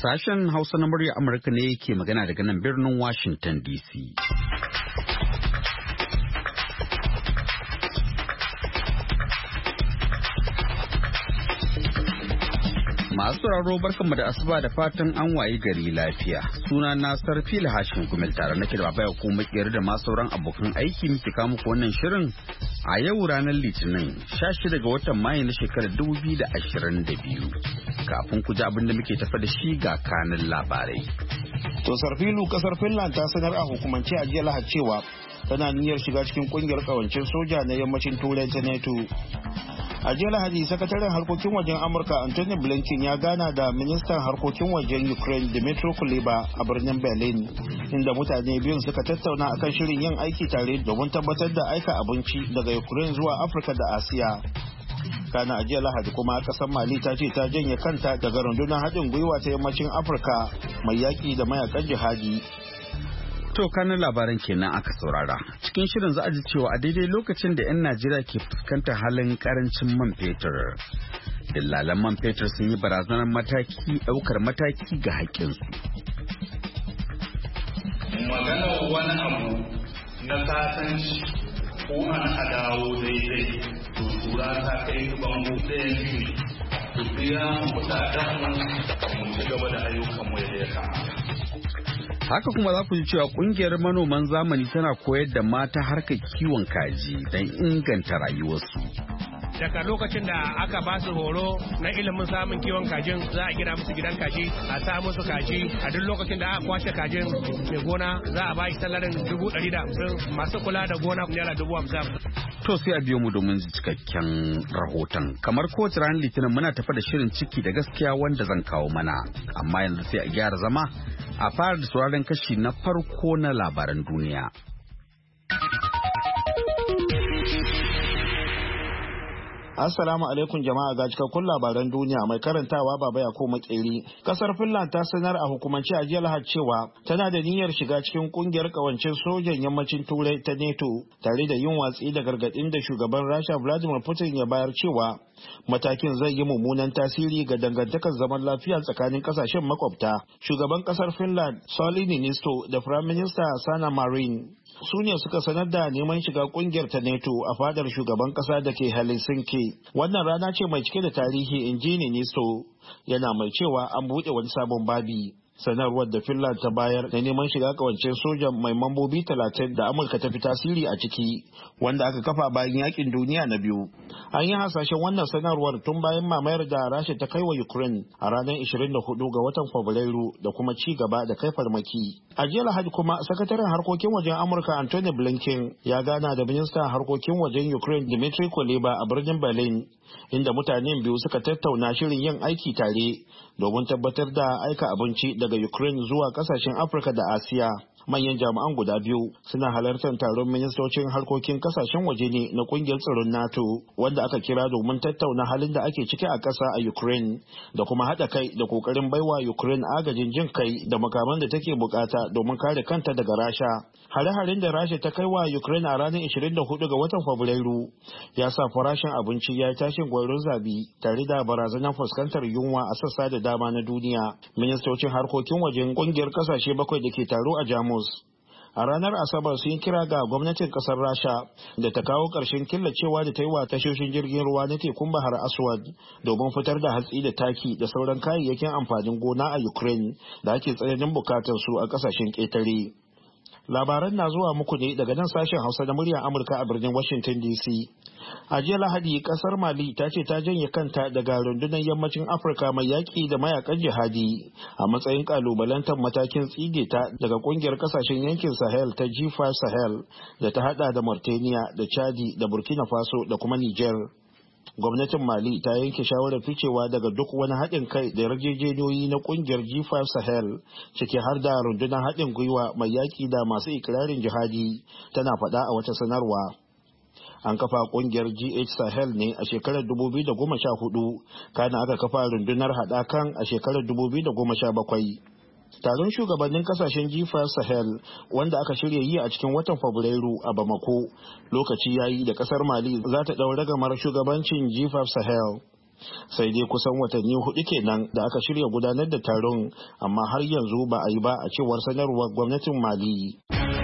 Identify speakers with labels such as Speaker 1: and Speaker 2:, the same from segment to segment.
Speaker 1: Sashen Hausa na murya Amurka ne yake magana daga nan birnin Washington DC. Masu sauraro barkanmu da asuba da fatan an wayi gari lafiya. Suna na Sarfil Hashin Gumel tare nake da baba ko makiyar da masu sauran abokan aiki muke kawo muku wannan shirin a yau ranar Litinin 16 ga watan Mayu na shekarar 2022. Kafin ku ji abin da muke tafa da shi ga kanin labarai.
Speaker 2: To Sarfilu, kasar Finland ta sanar a hukumance a jiya Lahadi cewa tana niyyar shiga cikin kungiyar kawancin soja na yammacin Turai ta NATO. A jiya Lahadi, sakataren harkokin wajen Amurka Anthony Blinken ya gana da ministan harkokin wajen Ukraine Dmytro Kuleba a birnin Berlin, inda mutane biyun suka tattauna akan shirin yin aiki tare domin tabbatar da aika abinci daga Ukraine zuwa Afirka da Asiya. Kana a jiya Lahadi kuma kasar Mali ta ce ta janye kanta daga rundunar haɗin gwiwa ta yammacin Afirka mai yaƙi da mayakan jihadi.
Speaker 1: To kanin labaran kenan aka saurara. Cikin shirin za a ji cewa a daidai lokacin da 'yan Najeriya ke fuskantar halin karancin man fetur. Dillalan man fetur sun yi barazanar ɗaukar mataki ga haƙƙinsu.
Speaker 3: Maganar wani abu na sasanci ko an dawo daidai to tura ta kai bango ɗaya ne. To biya kuɗaɗen mu ci gaba da ayyukanmu yadda ya kamata.
Speaker 1: Haka kuma za ku ji cewa kungiyar manoman zamani tana koyar da mata harkar kiwon kaji don inganta rayuwarsu.
Speaker 4: Daga lokacin da aka ba su horo na ilimin samun kiwon kajin za a gina musu gidan kaji, a sa musu kaji, a duk lokacin da aka kwashe kajin mai gona za a ba shi salarin 150, masu kula da gona naira 50,000.
Speaker 1: To sai a biyo mu domin cikakken rahoton. Kamar kowace ranar Litinin muna tafa da shirin ciki da gaskiya wanda zan kawo mana. Amma yanzu sai a gyara zama a fara da sauraron kashi na farko na labaran duniya.
Speaker 2: Assalamu alaikum jama'a, ga cikakkun labaran duniya mai karantawa baba ya ko makeri. Kasar Finland ta sanar a hukumance a jiya Lahadi cewa tana da niyyar shiga cikin kungiyar kawancin sojan yammacin Turai ta NATO, tare da yin watsi da gargadin da shugaban Rasha Vladimir Putin ya bayar cewa matakin zai yi mummunan tasiri ga dangantakar zaman lafiya tsakanin kasashen makwabta. Shugaban kasar Finland Sauli Niinisto da Prime Minister Sanna Marin su ne suka sanar da neman shiga kungiyar ta NATO a fadar shugaban kasa da ke Helsinki. Wannan rana ce mai cike da tarihi, in ji Niinisto, yana mai cewa an buɗe wani sabon babi. Sanarwar da Finland ta bayar na neman shiga kawancin sojan mai mambobi 30 da Amurka ta fi tasiri a ciki, wanda aka kafa bayan yakin duniya na biyu. An yi hasashen wannan sanarwar tun bayan mamayar da Rasha ta kai wa Ukraine a ranar 24 ga watan Fabrairu da kuma ci gaba da kai farmaki. A jiya Lahadi kuma sakataren harkokin wajen Amurka Anthony Blinken ya gana da ministan harkokin wajen Ukraine Dmytro Kuleba a birnin Berlin, inda mutanen biyu suka tattauna shirin yin aiki tare domin tabbatar da aika abinci daga Ukraine zuwa kasashen Afirka da Asiya. Manyan jami'an guda biyu suna halartar taron ministocin harkokin kasashen waje ne na kungiyar tsaron NATO, wanda aka kira domin tattauna halin da ake ciki a ƙasa a Ukraine da kuma haɗa kai da ƙoƙarin baiwa Ukraine agajin jin kai da makaman da take bukata domin kare kanta daga Rasha. Hare-haren da Rasha ta kai wa Ukraine a ranar 24 ga watan Fabrairu ya sa farashin abinci ya yi tashin gwarin zabi, tare da barazanar fuskantar yunwa a sassa da dama na duniya. Ministocin harkokin wajen kungiyar kasashe 7 da ke taro a Jamus a ranar Asabar sun kira ga gwamnatin kasar Rasha da ta kawo ƙarshen killacewa da ta yi wa tashoshin jirgin ruwa na tekun Bahar Aswad domin fitar da hatsi da taki da sauran kayayyakin amfanin gona a Ukraine da ake tsananin bukatar su a ƙasashen ƙetare. Labaran na zuwa muku ne daga nan sashen Hausa da muryar Amurka a birnin Washington DC. A jiya Lahadi, kasar Mali ta ce ta janye kanta daga rundunar yammacin Afirka mai yaƙi da mayakan jihadi a matsayin kalubalantar matakin tsige ta daga kungiyar kasashen yankin Sahel ta G5 Sahel da ta hada da Mauritania da Chadi da Burkina Faso da kuma Niger. Gwamnatin Mali ta yanke shawarar ficewa daga duk wani haɗin kai da yarjejeniyoyi na ƙungiyar G5 Sahel, ciki har da rundunar haɗin gwiwa mai yaƙi da masu ikirarin jihadi, tana faɗa a wata sanarwa. An kafa ƙungiyar GH Sahel ne a shekarar 2014, kana aka kafa rundunar haɗakan a shekarar 2017. Taron shugabannin kasashen G5 Sahel wanda aka shirya yi a cikin watan Fabrairu a Bamako, lokaci yayi da kasar Mali za ta ɗau ragamar shugabancin G5 Sahel. sai dai kusan watanni 4 kenan da aka shirya gudanar da taron, amma har yanzu ba a yi ba a cewar sanarwar gwamnatin Mali.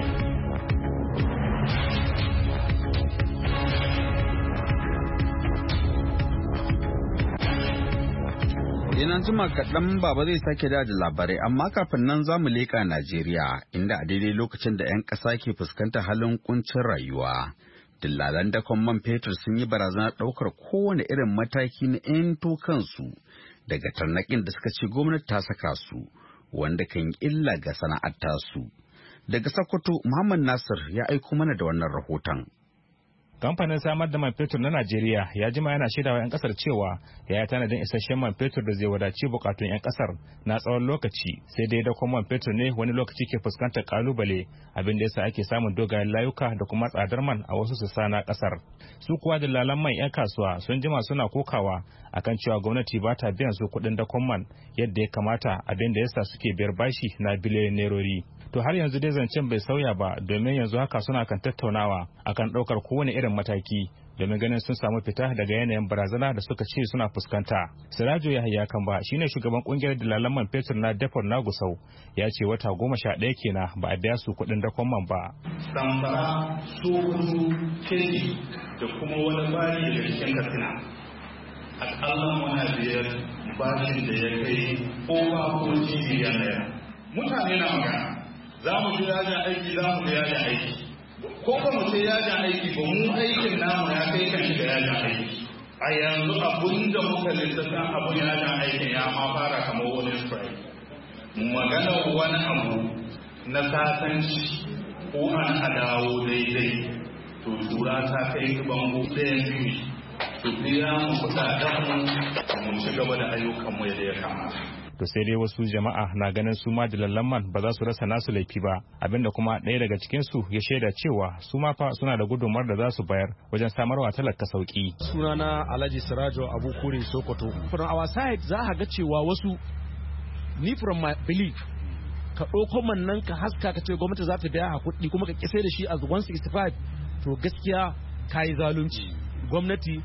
Speaker 1: Ina jima kaɗan baba zai sake da labarai, amma kafin nan za mu leƙa Najeriya, inda a daidai lokacin da 'yan ƙasa ke fuskantar halin kuncin rayuwa. Dillalan dakon man fetur sun yi barazanar ɗaukar kowane irin mataki na 'yanto kansu daga tarnaƙin da suka ce gwamnati ta saka su, wanda kan yi illa ga sana'ar tasu. Daga Sokoto, Muhammad Nasir ya aiko mana da wannan rahoton.
Speaker 5: Kamfanin samar da man fetur na Najeriya ya jima yana shaidawa 'yan kasar cewa ya yi tanadin isasshen man fetur da zai wadaci bukatun 'yan kasar na tsawon lokaci, sai dai da man fetur ne wani lokaci ke fuskantar kalubale, abin da yasa ake samun dogayen layuka da kuma tsadar man a wasu sassa na kasar. Su kuwa dillalan man 'yan kasuwa sun jima suna kokawa akan cewa gwamnati ba ta biyan su kuɗin dakon man yadda ya kamata, abin da yasa suke biyar bashi na biliyoyin nerori. To har yanzu dai zancen bai sauya ba, domin yanzu haka suna kan tattaunawa akan ɗaukar kowane irin mataki domin ganin sun samu fita daga yanayin barazana da suka ce suna fuskanta. Sirajo Yahaya Kamba shine shugaban kungiyar dalalan man fetur na Depot na Gusau, ya ce wata 11 kenan ba a biya su kuɗin dakon man ba.
Speaker 3: Samfara, Sokoto, Kebbi da kuma wani bari daga cikin Katsina. Akalla muna biyar bashin da ya kai ko biliyan naira. Mutane na magana. Za mu ji yajin aiki, za mu ga yajin aiki. Ko ba mu ce yajin aiki ba, mu aikin namu ya kai kan shiga yajin aiki. A yanzu abun da muka lissafin abun yajin aikin ya ma fara kamar wani strike. Maganar wani abu na sasanci ko an dawo daidai, to tura ta kai bango ɗayan biyu. To biya mu kuɗaɗen mu ci gaba da ayyukanmu yadda ya kamata.
Speaker 5: To sai dai wasu jama'a na ganin su ma dilallan man ba za su rasa nasu laifi ba, abinda kuma ɗaya daga cikin su ya shaida cewa su ma fa suna da gudunmawar da za su bayar wajen samarwa talaka sauki.
Speaker 6: Sunana Alhaji Sirajo Abu Kure Sokoto. From our side za a ga cewa wasu, ni from my belief, ka ɗauko man nan ka haska ka ce gwamnati za ta biya kuɗi kuma ka kise da shi a 165, to gaskiya ka yi zalunci. Gwamnati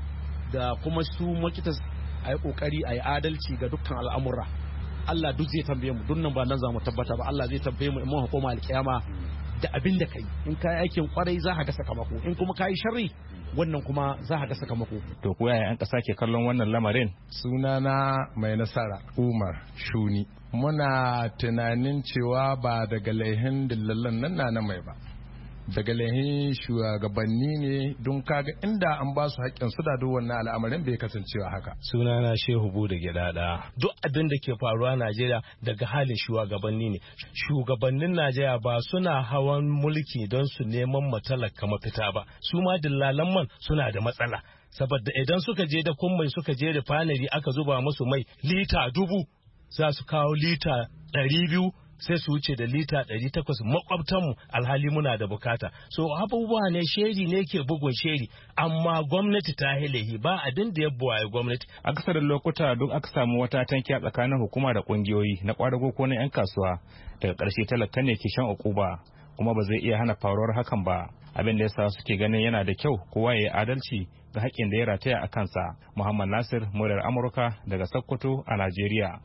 Speaker 6: da kuma su makitas a yi kokari a yi adalci ga dukkan al'amura. Allah duk zai tambaye mu, dunnan ba nan za mu tabbata ba, Allah zai tambaye mu in mun hukuma alkiyama da abin da kai. In ka yi aikin kwarai za ka ga sakamako, in kuma ka yi sharri wannan kuma za ka ga sakamako.
Speaker 5: To ko yaya 'yan ƙasa ke kallon wannan lamarin?
Speaker 7: Sunana Mai Nasara Umar Shuni. Muna tunanin cewa ba daga laihin dillallan nan na mai ba, daga lahin shugabanni ne, don kaga inda an ba su haƙƙin su da duk wannan al'amarin bai kasancewa haka.
Speaker 8: Sunana Shehu Bude Gidada. Duk abin da ke faruwa Najeriya daga halin shugabanni ne. Shugabannin Najeriya ba suna hawan mulki don su neman matalaka mafita ba. Su ma dillalan man suna da matsala. Saboda idan suka je da mai suka je da fanari aka zuba musu mai lita 1000, za su kawo lita 200, sai su wuce da lita 800 makwabtanmu, alhali muna da bukata. So abubuwa ne, sheri ne ke bugun sheri, amma gwamnati ta hilahi ba abin da ya buwaye gwamnati.
Speaker 5: Akasarin lokuta duk aka samu wata tankiya tsakanin hukuma da kungiyoyi na kwadago ko na 'yan kasuwa, daga ƙarshe talaka ne ke shan ukuba, kuma ba zai iya hana faruwar hakan ba. Abin da yasa suke ganin yana da kyau kowa ya yi adalci ga haƙƙin da ya rataya a kansa. Muhammad Nasir, muryar Amurka daga Sokoto a Najeriya.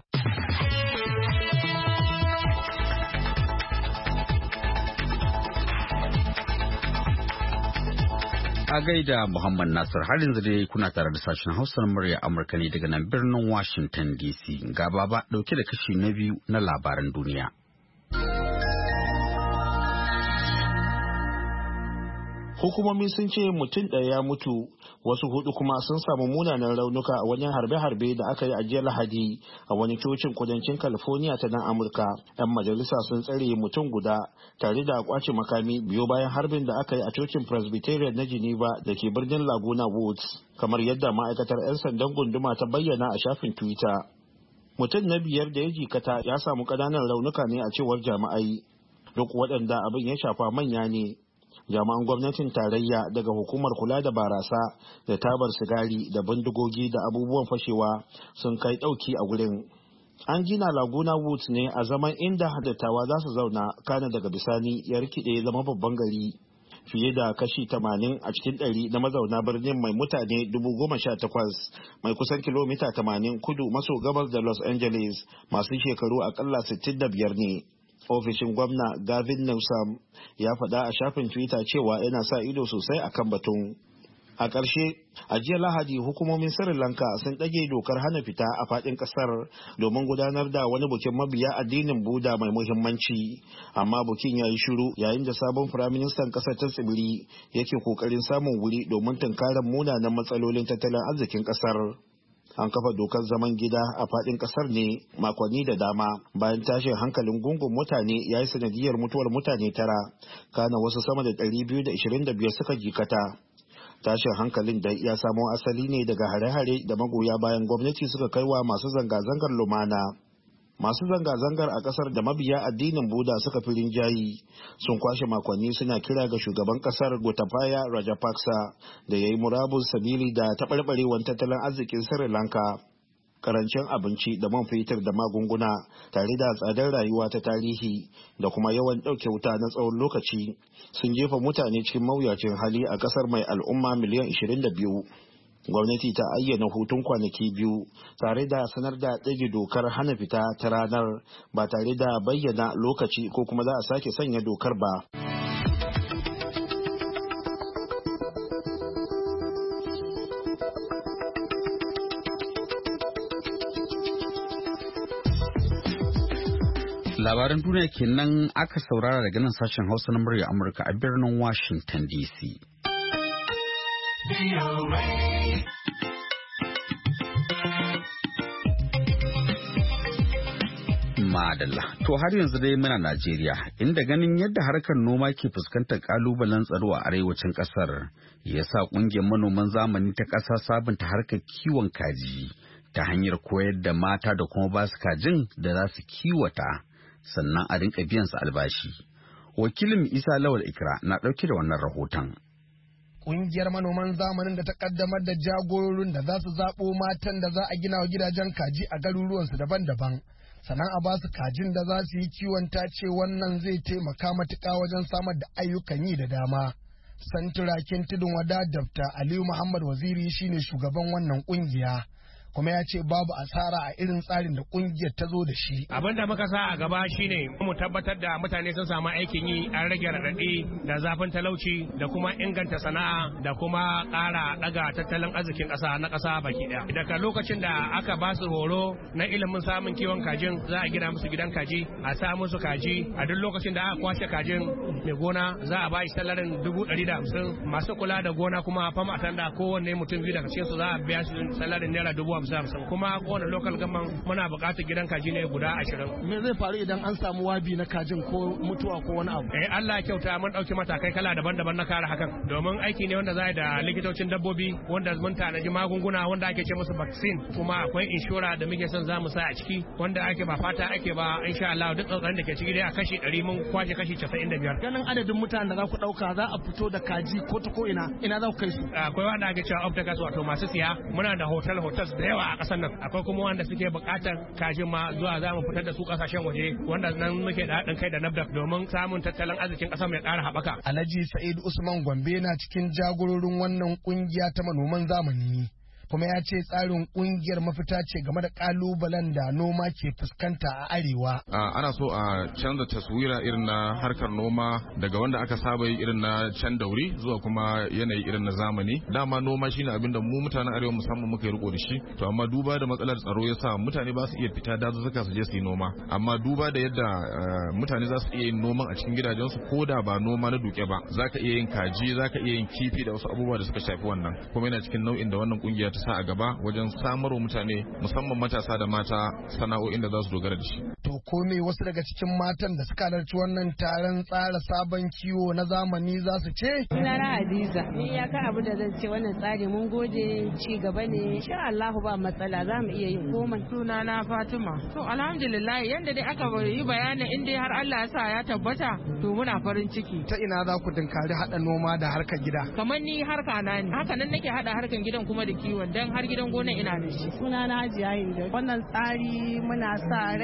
Speaker 1: A gaida Muhammad Nasir, har yanzu dai kuna tare da sashen Hausar murya Amurka ne daga nan birnin Washington DC. Ga baba dauke da kashi na biyu na labaran duniya.
Speaker 2: Hukumomi sun ce mutum ɗaya ya mutu, wasu 4 kuma sun samu munanan raunuka a wani harbe-harbe da aka yi a jiya Lahadi a wani cocin kudancin California ta nan Amurka. 'Yan majalisa sun tsare mutum guda tare da kwace makami biyo bayan harbin da aka yi a cocin Presbyterian na Geneva da ke birnin Laguna Woods, kamar yadda ma'aikatar 'yan sandan gunduma ta bayyana a shafin Twitter. Mutum na 5 da ya jikata ya samu ƙananan raunuka ne a cewar jami'ai. Duk waɗanda abin ya shafa manya ne. Jami'an gwamnatin tarayya daga hukumar kula da barasa da tabar sigari da bindigogi da abubuwan fashewa sun kai ɗauki a gurin. An gina Laguna Woods ne a zaman inda dattawa za su zauna, kana daga bisani ya rikide zama babban gari. fiye da kashi 80 a cikin 100 na mazauna birnin mai mutane 18,000 mai kusan kilomita 80 kudu maso gabas da Los Angeles masu shekaru akalla 65 ne. Ofishin gwamna Gavin Newsom ya faɗa a shafin Twitter cewa yana sa ido sosai akan batun. A ƙarshe, a jiya Lahadi hukumomin Sri Lanka sun ɗage dokar hana fita a faɗin ƙasar domin gudanar da wani bukin mabiya addinin Buda mai muhimmanci. Amma bukin ya yi shiru yayin da sabon firaministan ƙasar ta tsibiri yake ƙoƙarin samun wuri domin tunkarar munanan matsalolin tattalin arzikin ƙasar. An kafa dokar zaman gida a faɗin ƙasar ne makonni da dama bayan tashin hankalin gungun mutane ya yi sanadiyar mutuwar mutane 9, kana wasu sama da 225 suka jikata. Tashin hankalin da ya samo asali ne daga hare-hare da magoya bayan gwamnati suka kai wa masu zanga-zangar lumana. Masu zanga-zangar a kasar da mabiya addinin Buda suka fi rinjayi sun kwashe makonni suna kira ga shugaban kasar Gotabaya Rajapaksa da ya yi murabus sabili da taɓarɓarewar tattalin arzikin Sri Lanka. Karancin abinci da man fetur da magunguna tare da tsadar rayuwa ta tarihi da kuma yawan ɗauke wuta na tsawon lokaci sun jefa mutane cikin mawuyacin hali a ƙasar mai al'umma miliyan 22. Gwamnati ta ayyana hutun kwanaki 2 tare da sanar da ɗage dokar hana fita ta ranar ba tare da bayyana lokaci ko kuma za a sake sanya dokar ba.
Speaker 1: Labaran duniya kenan aka saurara daga nan sashen Hausa na murya Amurka a birnin Washington DC. Madalla. To har yanzu dai muna Najeriya, inda ganin yadda harkar noma ke fuskantar kalubalen tsaro a arewacin kasar, ya sa kungiyar manoman zamani ta ƙasa sabunta harkar kiwon kaji ta hanyar koyar da mata da kuma basu kajin da za su kiwata. Sannan a rinka biyan su albashi. Wakilin Isa Lawal Ikra na ɗauke da wannan rahoton.
Speaker 9: Ƙungiyar manoman zamanin da ta kaddamar da jagororin da za su zaɓo matan da za a gina wa gidajen kaji a garuruwansu daban-daban. Sannan a basu kajin da za su yi kiwon ta ce wannan zai taimaka matuƙa wajen samar da ayyukan yi da dama. Santurakin tudun wada Dr. Aliyu Muhammad Waziri shine shugaban wannan ƙungiya. Kuma ya ce babu asara a irin tsarin da kungiyar ta zo da shi.
Speaker 4: Abin da muka sa a gaba shine mu tabbatar da mutane sun samu aikin yi, an rage raɗaɗi da zafin talauci da kuma inganta sana'a da kuma ƙara ɗaga tattalin arzikin ƙasa na ƙasa baki ɗaya. Daga lokacin da aka ba su horo na ilimin samun kiwon kajin za a gina musu gidan kaji, a sa musu kaji, a duk lokacin da aka kwashe kajin mai gona za a ba shi salarin 150, masu kula da gona kuma fam atanda kowanne mutum 2 daga cikin su za a biya su salarin naira 50. Kuma kowane local government muna buƙatar gidan kaji ne guda 20.
Speaker 9: Me zai faru idan an samu wabi na kajin ko mutuwa ko wani abu?
Speaker 4: Allah kyauta mun ɗauki matakai kala daban-daban na kare hakan. Domin aiki ne wanda za da likitocin dabbobi wanda mun tanaji magunguna wanda ake ce musu vaccine kuma akwai inshora da muke son za mu sa a ciki wanda ake ba fata ake ba insha Allah duk tsotsan da ke ciki dai a kashi 100 mun kwaje kashi 95.
Speaker 9: Ganin adadin mutanen da za ku ɗauka za a fito da kaji ko ta ko ina za ku kai su?
Speaker 4: Akwai wanda ake cewa opticals wato masu siya muna da hotels da yawa a ƙasar nan akwai kuma wanda suke buƙatar kajin ma zuwa za mu fitar da su ƙasashen waje wanda nan muke da haɗin kai da NAFDAC domin samun tattalin arzikin ƙasar mai ƙara haɓaka.
Speaker 9: Alhaji Sa'id Usman Gombe na cikin jagororin wannan ƙungiya ta manoman zamani. Kuma ya ce tsarin kungiyar mafita ce game da kalubalen da noma ke fuskanta a arewa.
Speaker 10: Ana so a canza taswira irin na harkar noma daga wanda aka saba yi irin na can dauri zuwa kuma yanayi irin na zamani. Dama noma shine abin da mu mutanen arewa musamman muka yi riko da shi. To amma duba da matsalar tsaro yasa mutane ba su iya fita dazuzzuka su je su yi noma. Amma duba da yadda mutane za su iya yin noman a cikin gidajensu ko da ba noma na duke ba. Zaka iya yin kaji, zaka iya yin kifi da wasu abubuwa da suka shafi wannan. Kuma yana cikin nau'in da wannan kungiya ta sa a gaba wajen samarwa mutane musamman matasa da mata sana'o'in da za su dogara da shi.
Speaker 9: To ko me wasu daga cikin matan da suka halarci wannan taron tsara sabon kiwo na zamani za su ce?
Speaker 11: Sunana Hadiza. Ni ya ka abu da zan ce wannan tsari mun gode ci gaba ne insha Allah ba matsala za mu iya yin komai.
Speaker 12: Sunana Fatima. To alhamdulillah yanda dai aka yi bayanin in dai har Allah ya sa ya tabbata to muna farin ciki.
Speaker 9: Ta ina za ku dinkari hada noma da harkar gida?
Speaker 12: Kamar ni harka na ne. Haka nan nake hada harkar gidan kuma da kiwon dan har gidan gona ina da shi.
Speaker 11: Sunana Hajiya Hinda. Wannan tsari muna sa rai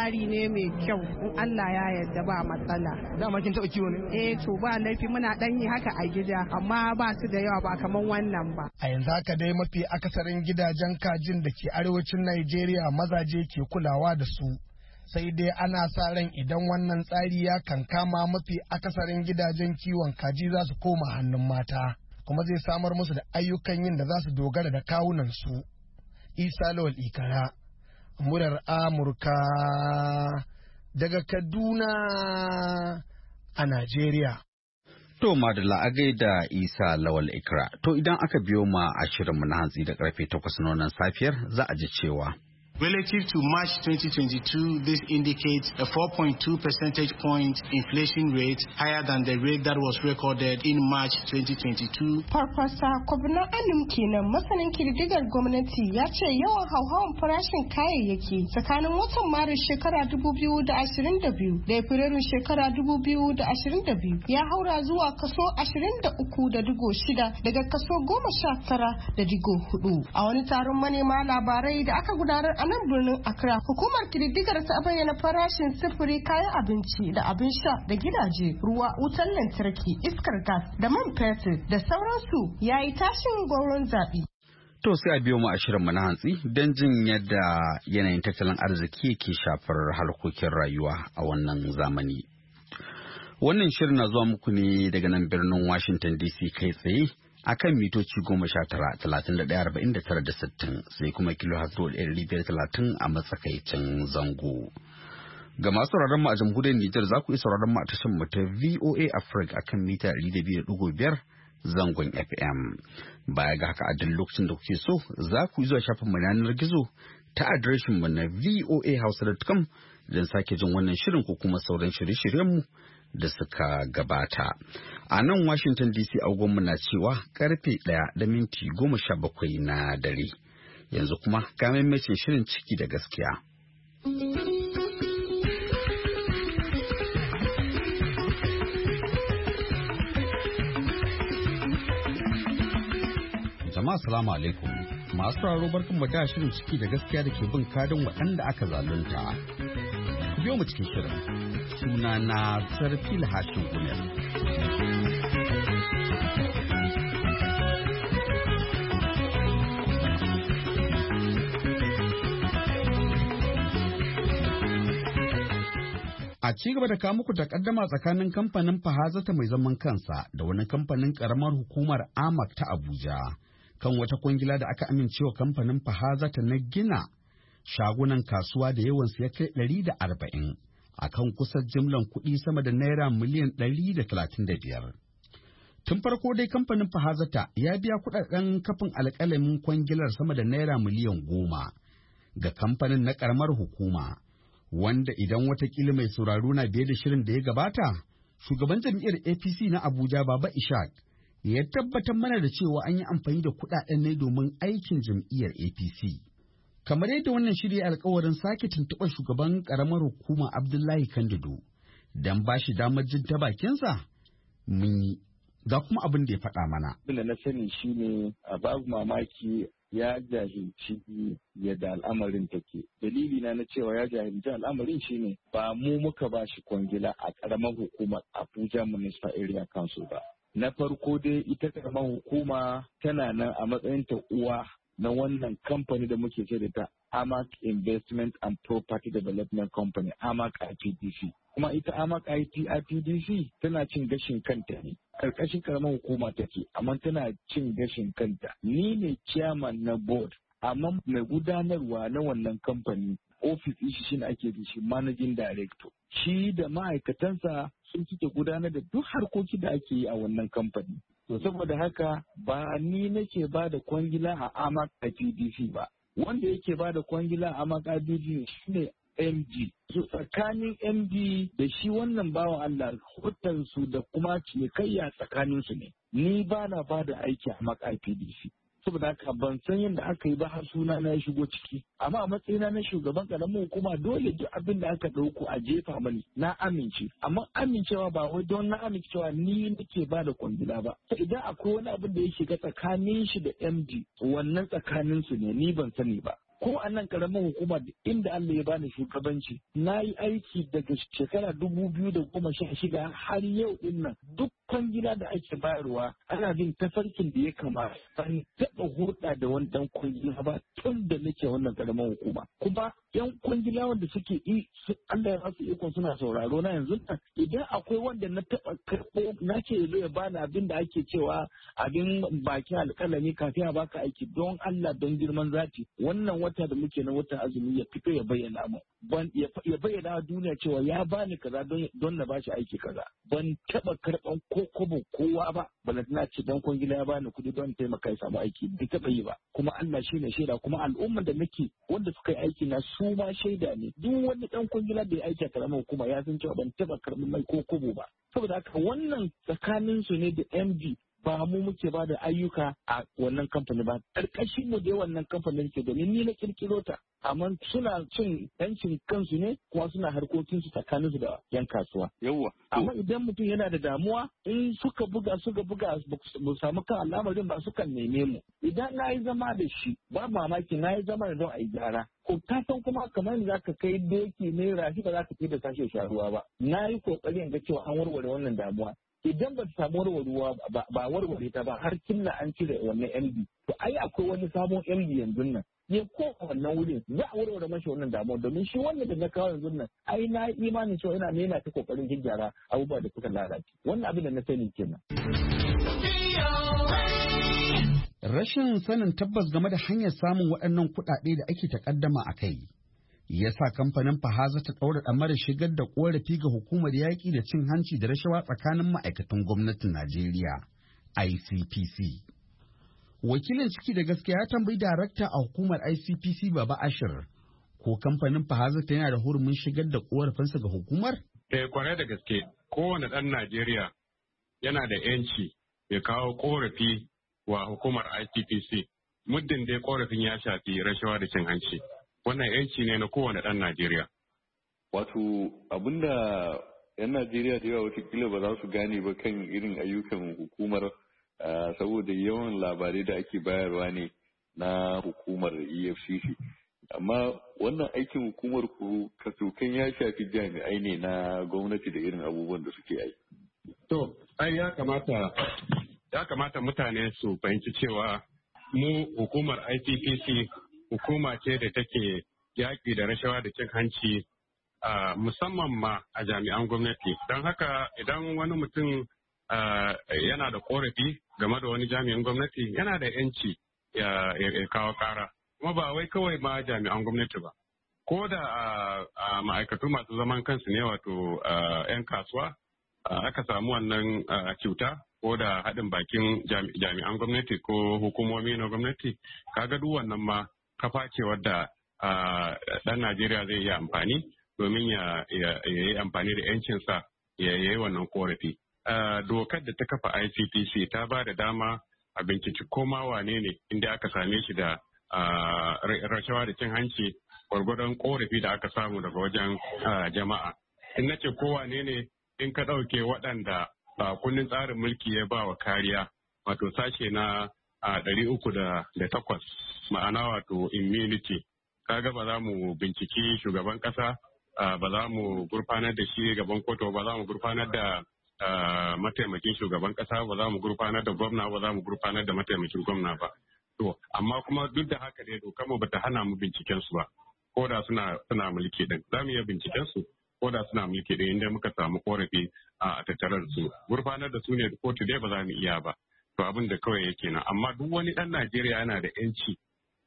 Speaker 13: tsari ne mai kyau in Allah ya yarda ba matsala.
Speaker 9: Dama kin taɓa kiwo ne?
Speaker 13: To ba laifi muna ɗan yi haka a gida amma ba su da yawa ba kamar wannan ba.
Speaker 9: A yanzu haka dai mafi akasarin gidajen kajin da ke arewacin Najeriya mazaje ke kulawa da su. Sai dai ana sa ran idan wannan tsari ya kankama mafi akasarin gidajen kiwon kaji za su koma hannun mata, kuma zai samar musu da ayyukan yin da za su dogara da kawunansu. Isa Lawal Ikara, murar Amurka daga Kaduna a Najeriya.
Speaker 1: To madalla a gaida Isa Lawal Ikra. To idan aka biyo ma a shirinmu na hantsi da karfe 8 na wannan safiyar za a ji cewa
Speaker 14: relative to March 2022, this indicates a 4.2 percentage point inflation rate higher than the rate that was recorded in March 2022.
Speaker 15: Farfasa Kwabna Alim kenan masanin kididdigar gwamnati ya ce yawan hauhawan farashin kayayyaki tsakanin watan Maris shekara 2022 da Fabrairu shekara 2022 ya haura zuwa kaso 23.6 daga kaso 19.4. A wani taron manema labarai da aka gudanar a nan birnin Accra, hukumar kididdigar ta bayyana farashin sufuri, kayan abinci da abin sha da gidaje, ruwa, wutar lantarki, iskar gas da man fetur da sauransu ya yi tashin gwauron zaɓi.
Speaker 1: To sai a biyo mu a shirinmu na hantsi don jin yadda yanayin tattalin arziki ke shafar harkokin rayuwa a wannan zamani. Wannan shirin na zuwa muku ne daga nan birnin Washington DC kai tsaye akan mitoci 19-31-49-60 sai kuma kilo 530 a matsakaicin zango. Ga masu sauraron mu a jamhuriyar Nijar za ku iya sauraron mu a tashar mu ta VOA Africa akan mita 200.5 zangon FM. Baya ga haka a duk lokacin da kuke so za ku yi zuwa shafin mu yanar gizo ta adireshin mu na voahausa.com don sake jin wannan shirin ko kuma sauran shirye-shiryen mu da suka gabata. A nan Washington DC agogonmu na cewa karfe 1:17 na dare. Yanzu kuma ga maimacin shirin ciki da gaskiya. Jama'a salamu alaikum. Masu sauraro barkan da shirin ciki da gaskiya da ke bin kadin waɗanda aka zalunta. Biyo mu cikin shirin. Suna na Sarfil Hashin Gumel. A ci gaba da kawo muku takaddama tsakanin kamfanin Fahazata mai zaman kansa da wani kamfanin karamar hukumar Amak ta Abuja kan wata kwangila da aka amincewa kamfanin Fahazata na gina shagunan kasuwa da yawansu ya kai 140 a kan kusan jimlan kuɗi sama da naira miliyan 135. Tun farko dai kamfanin Fahazata ya biya kuɗaɗen kafin alƙalamin kwangilar sama da naira miliyan 10 ga kamfanin na ƙaramar hukuma, wanda idan watakila mai sauraro na biye da shirin da ya gabata, shugaban jam'iyyar APC na Abuja Baba Ishaq ya tabbatar mana da cewa an yi amfani da kuɗaɗen ne domin aikin jam'iyyar APC. Kamar yadda wannan shirya alkawarin sake tuntuɓar shugaban ƙaramar hukuma Abdullahi Kandido don ba shi damar jin ta bakinsa, mun yi. Ga kuma abin da ya faɗa mana.
Speaker 16: Abin da na sani shine a babu mamaki ya jahilci yadda al'amarin take. Dalili na cewa ya jahilci al'amarin shine ba mu muka ba shi kwangila a ƙaramar hukumar Abuja Municipal Area Council ba. Na farko dai ita ƙaramar hukuma tana nan a matsayin ta uwa na wannan kamfani da muke ce da ta Amak Investment and Property Development Company, Amak IPDC. Kuma ita Amak IPDC tana cin gashin kanta ne. Karkashin karamar hukuma take, amma tana cin gashin kanta. Ni ne chairman na board, amma mai gudanarwa na wannan kamfani, ofis shi shine ake da shi managing director. Shi da ma'aikatansa sun suke gudanar da duk harkoki da ake yi a wannan kamfani. To saboda haka ba ni nake ba da kwangila a Amak IPDC ba. Wanda yake ba da kwangila a Amak IPDC shine MD. So tsakanin MD da shi wannan bawan Allah hutansu da kuma cinikayya tsakaninsu ne. Ni ba na ba da aiki a Amak IPDC. Saboda haka ban san yadda aka yi ba har suna na ya shigo ciki. Amma a matsayina na shugaban karamin hukuma dole duk abin da aka ɗauko a jefa mani na amince. Amma amincewa ba wai don na amincewa ni nake ba da kwangila ba. Idan akwai wani abin da ya shiga tsakanin shi da MD wannan tsakanin su ne ni ban sani ba. ko a nan karamin hukuma inda Allah ya bani shugabanci na yi aiki daga shekara 2016 har yau din nan dukkan gida da ake bayarwa ana bin tafarkin da ya kamata ban taɓa hulɗa da wani ɗan kwangila ba tun da nake wannan karamin hukuma kuma yan kwangila wanda suke Allah ya basu ikon suna sauraro na yanzu nan idan akwai wanda na taɓa karɓo na ce zai bani abin da ake cewa abin baki alƙalami kafin a baka aiki don Allah don girman zati wannan wata da muke na watan azumi ya fito ya bayyana mu ya bayyana duniya cewa ya bani kaza don na bashi aiki kaza ban taba karban ko kobo kowa ba balantana ce dan kwangila ya bani kudi don taimaka ya samu aiki bai taba yi ba kuma Allah shine shaida kuma al'ummar da nake wanda suka yi aiki na su ma shaida ne duk wani dan kwangila da ya aiki a karamar hukuma ya san cewa ban taba karban mai ko kobo ba saboda haka wannan tsakanin su ne da MD ba mu muke ba da ayyuka a wannan kamfani ba ƙarƙashin mu da wannan kamfanin ke domin ni na kirkiro ta amma suna cin yancin kansu ne kuma suna harkokin su tsakanin su da yan kasuwa
Speaker 17: yawa
Speaker 16: amma idan mutum yana da damuwa in suka buga mu samu kan al'amarin ba sukan neme mu idan na yi zama da shi ba mamaki na yi zama da don a yi gyara ko ta san kuma kamar za ka kai doki ne rafi ba za ka kai da sashe sharuwa ba na yi kokarin ga cewa an warware wannan damuwa idan ba ta samu warwarewa ba warware ta ba har killa an cire wannan MD to ai akwai wani sabon MD yanzu nan ya ko wannan wurin za a warware mashi wannan damuwa domin shi wanda da na kawo yanzu nan ai na imanin cewa ina nena ta kokarin gyara abubuwa da suka lalace wannan abin da na sani kenan.
Speaker 1: Rashin sanin tabbas game da hanyar samun waɗannan kuɗaɗe da ake takaddama a kai ya sa kamfanin Fahaza ta ɗaura ɗamarar shigar da ƙorafi ga hukumar yaƙi da cin hanci da rashawa tsakanin ma'aikatan gwamnatin Najeriya, ICPC. Wakilin ciki da gaskiya ya tambayi darakta a hukumar ICPC Baba Ashir, ko kamfanin Fahaza ta yana da hurumin shigar da ƙorafinsa ga hukumar?
Speaker 17: Kwarai da gaske, kowane ɗan Najeriya yana da 'yanci ya kawo ƙorafi wa hukumar ICPC, muddin dai ƙorafin ya shafi rashawa da cin hanci. Wannan yanci ne na kowane ɗan Najeriya.
Speaker 18: Wato abinda 'yan Najeriya da yawa watakila ba za su gane ba kan irin ayyukan hukumar saboda yawan labarai da ake bayarwa ne na hukumar EFCC. Amma wannan aikin hukumar ku kasokan ya shafi jami'ai ne na gwamnati da irin abubuwan da suke aiki.
Speaker 17: To, ai ya kamata mutane su fahimci cewa mu hukumar ICPC hukuma ce da take yaƙi da rashawa da cin hanci musamman ma a jami'an gwamnati. Don haka idan wani mutum yana da korafi game da wani jami'an gwamnati yana da 'yanci ya kawo ƙara. Kuma ba wai kawai ma jami'an gwamnati ba. Ko da ma'aikatu masu zaman kansu ne wato 'yan kasuwa aka samu wannan cuta ko da haɗin bakin jami'an gwamnati ko hukumomi na gwamnati kaga duk wannan ma kafa ce wadda ɗan Najeriya zai iya amfani domin ya yi amfani da 'yancinsa ya yi wannan korafi. Dokar da ta kafa ICPC ta ba da dama a binciki koma wane ne inda aka same shi da rashawa da cin hanci gwargwadon korafi da aka samu daga wajen jama'a. In na ce kowane ne in ka ɗauke waɗanda kundin tsarin mulki ya ba wa kariya wato sashe na 308 ma'ana wato immunity kaga ba za mu binciki shugaban kasa ba za mu gurfanar da shi gaban kotu ba za mu gurfanar da mataimakin shugaban kasa ba za mu gurfanar da gwamna ba za mu gurfanar da mataimakin gwamna ba to amma kuma duk da haka dai dokar mu bata hana mu binciken su ba ko da suna mulki din za mu iya binciken su ko da suna mulki din inda muka samu korafi a tattare da su gurfanar da su ne kotu dai ba za mu iya ba to abin da kawai yake nan amma duk wani dan Najeriya yana da yanci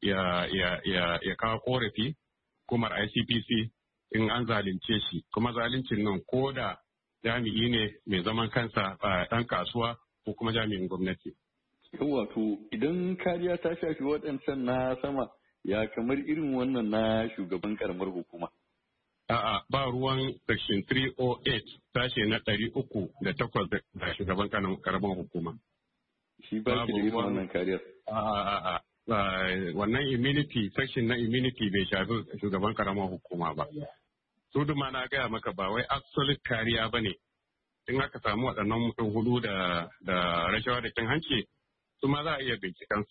Speaker 17: ya kawo korafi hukumar ICPC in an zalunce shi kuma zaluncin nan ko da jami'i ne mai zaman kansa dan kasuwa ko kuma jami'in gwamnati.
Speaker 18: Wato idan kariya ta shafi waɗancan na sama ya kamar irin wannan na shugaban karamar hukuma.
Speaker 17: A'a ba ruwan section 308 sashe na 308 da shugaban karamar hukuma.
Speaker 18: Shi ba shi da irin wannan kariyar.
Speaker 17: A'a wannan immunity section na immunity bai shafi shugaban karamar hukuma ba. Su duma na gaya maka ba wai absolute kariya ba ne. In aka samu waɗannan mutum hudu da rashawa da cin hanci su ma za a iya binciken su.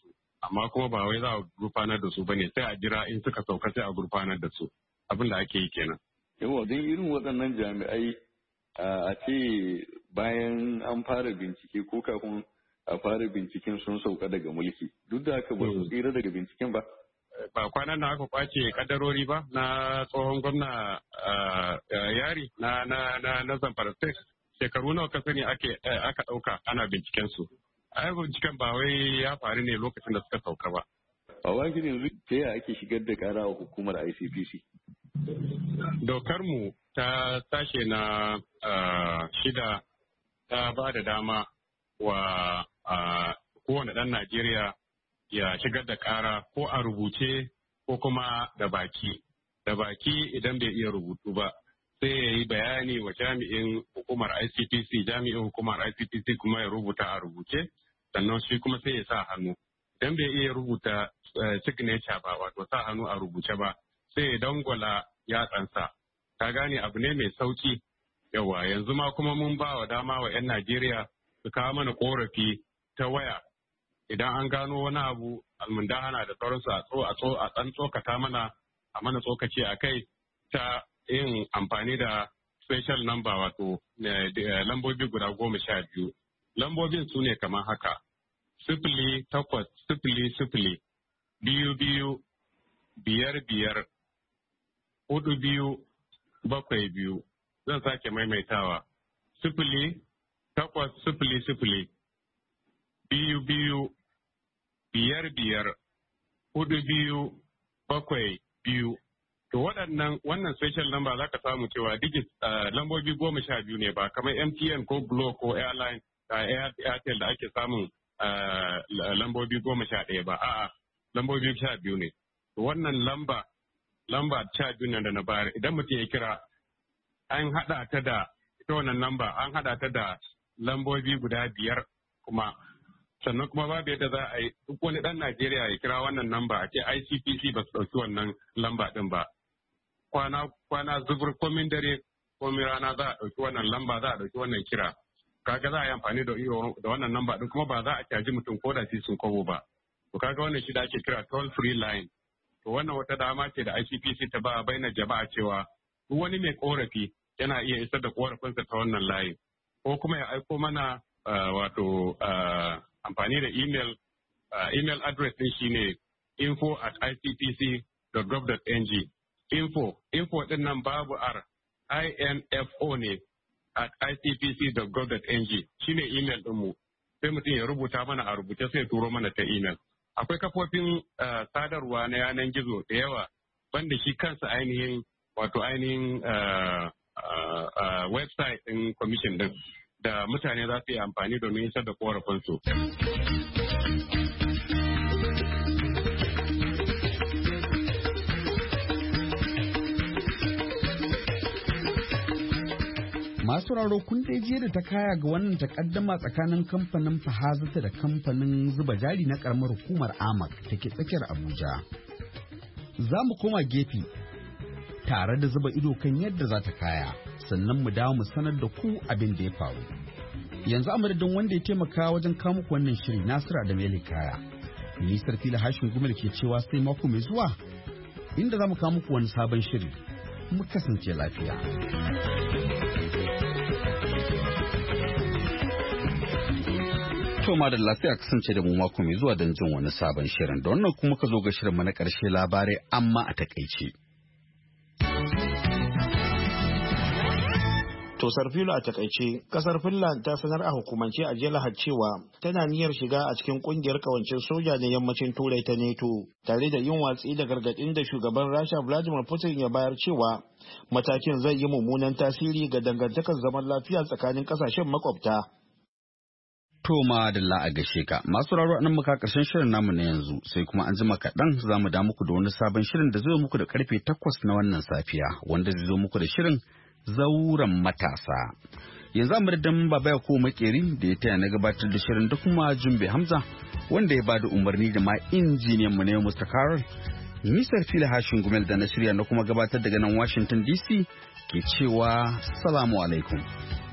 Speaker 17: amma kuma ba wai za a gurfanar da su bane sai a jira in suka sauka sai a gurfanar da su abin da ake yi kenan.
Speaker 18: Yawa don irin waɗannan jami'ai a ce bayan an fara bincike ko kafin a fara binciken sun sauka daga mulki duk da haka ba su tsira daga binciken ba.
Speaker 17: Ba kwanan na aka kwace kadarori ba na tsohon gwamna yari na Zamfara State shekaru nawa ka sani aka ɗauka ana binciken su. Ai binciken ba wai ya faru ne lokacin da suka sauka ba.
Speaker 18: A wajen yanzu ta yaya ake shigar da kara a hukumar ICPC?
Speaker 17: Dokar mu ta sashe na 6 ta ba da dama wa kowane ɗan Najeriya ya shigar da ƙara ko a rubuce ko kuma da baki. Da baki idan bai iya rubutu ba sai ya yi bayani wa jami'in hukumar ICPC, jami'in hukumar ICPC kuma ya rubuta a rubuce, sannan shi kuma sai ya sa hannu. Idan bai iya rubuta signature ba, wato sa hannu a rubuce ba, sai ya dangwala yatsansa. Ka gane abu ne mai sauki. Yawa yanzu ma kuma mun ba wa dama wa 'yan Najeriya su kawo mana korafi ta waya. Idan an gano wani abu almundahana da sauransu a ɗan tsokata mana a mana tsokaci a kai ta yin amfani da special number wato lambobi guda 12. Lambobin su ne kamar haka: 0800 22 55 42 72. Zan sake maimaitawa: 0800 22 55 42 72. To wannan special number za ka samu cewa digit lambobi 12 ne, ba kamar MTN ko Glo ko Airline Airtel da ake samun lambobi 11 ba. A'a, lambobi 12 ne. To wannan lamba 12 ne da na bayar. Idan mutum ya kira, an haɗa ta da ita wannan lamba, an haɗa ta da lambobi guda 5 kuma. Sannan kuma babu yadda za a yi duk wani ɗan Najeriya ya kira wannan lamba a ce ICPC ba su ɗauki wannan lamba ɗin ba. Kwana zubur komin dare komin rana za a ɗauki wannan lamba, za a ɗauki wannan kira. Kaga za a yi amfani da wannan lamba ɗin kuma ba za a caji mutum ko da sun kobo ba. To kaga wannan shi da ake kira toll free line. To wannan wata dama ce da ICPC ta ba bainar jama'a cewa duk wani mai korafi yana iya isar da korafinsa ta wannan layin. Ko kuma ya aiko mana wato amfani da email address din shine info@icpc.gov.ng. Info din nan babu R, info ne @icpc.gov.ng shine email din mu. Sai mutum ya rubuta mana a rubuce sai ya turo mana ta email. Akwai kafofin sadarwa na yanan gizo da yawa banda shi kansa ainihin website din commission din da mutane za su yi amfani domin isar da korafinsu.
Speaker 1: Masu raro kun dai jiya da ta kaya ga wannan takaddama tsakanin kamfanin Fahazata da kamfanin zuba jari na karamar hukumar Amak da ke tsakiyar Abuja. Za mu koma gefe tare da zuba ido kan yadda za ta kaya, sannan mu dawo mu sanar da ku abin da ya faru. Yanzu a madadin wanda ya taimaka wajen kawo muku wannan shiri, Nasiru Adamu Kaya. Ni Sarfila Hashin Gumel ke cewa sai mako mai zuwa inda za mu kawo muku wani sabon shiri. Mu kasance lafiya. To madalla sai a kasance da mu mako mai zuwa don jin wani sabon shirin. Da wannan kuma ka zo ga shirin na ƙarshe, labarai amma a takaice.
Speaker 2: To Sarfilo, a takaice, kasar Finland ta sanar a hukumance a jiya Lahadi cewa tana niyyar shiga a cikin kungiyar kawancin soja na yammacin Turai ta NATO, tare da yin watsi da gargadin da shugaban Rasha Vladimir Putin ya bayar cewa matakin zai yi mummunan tasiri ga dangantakar zaman lafiya tsakanin kasashen makwabta.
Speaker 1: To madalla a gashe ka. Masu raro nan muka karshen shirin namu na yanzu, sai kuma an jima kaɗan za mu da muku da wani sabon shirin da zai muku da karfe 8 na wannan safiya, wanda zai zo muku da shirin zauren matasa. Yanzu a madadin Baba ya ko makeri da ya taya na gabatar da shirin da kuma Jumbe Hamza wanda ya bada umarni da ma injiniyan mu ne Mr. Carol. Nisar Fili Hashin Gumel da na shirya na kuma gabatar daga nan Washington DC ke cewa salamu alaikum.